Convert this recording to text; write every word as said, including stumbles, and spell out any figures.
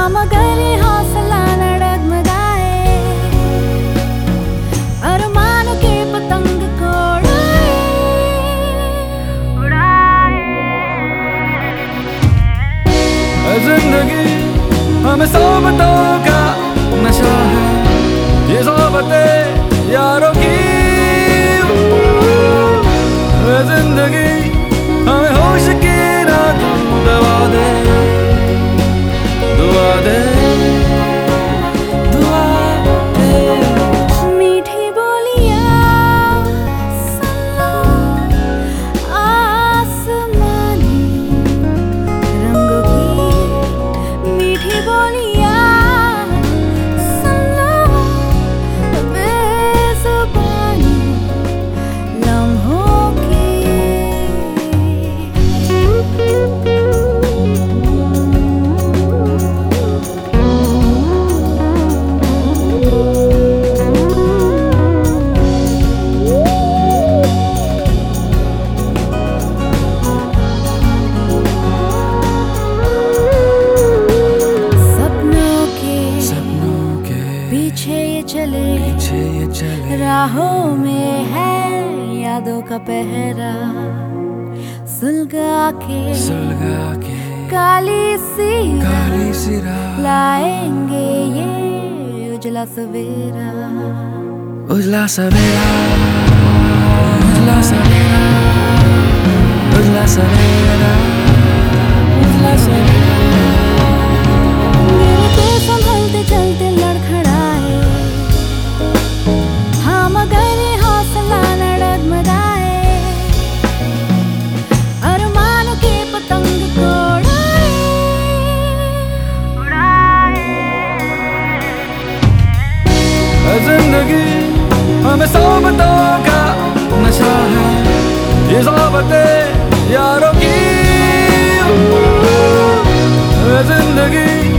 हाँ मगर ये हौसला न डगमगाए, अरमानों के पतंग को उड़ाए। जिंदगी हमें सोबतों का नशा है, ये सोबतें यारों की। जिंदगी हमें होश की ना तू दवा दे, दुआ दे, दुआ दे। मीठी बोलियां सुन लो, आसमानी रंगों की मीठी बोलियां सुन लो, बेज़ुबानी लम्हों की। पीछे ये चले, पीछे ये चले, राहों में है यादों का पहरा। सुलगा के सुलगा के काली सी काली सी राह लाएंगे ये उजला सवेरा। उजला सवेरा, उजला सवेरा, उजला सवेरा, उजला सवेरा। दिल के संभलते चलते लड़खड़ाए, हाँ मगर ये हौसला न डगमगाए, अरमानों के पतंग को उड़ाए। जिंदगी हमें सोबतों का नशा है, ये सोबतें यारों की। जिंदगी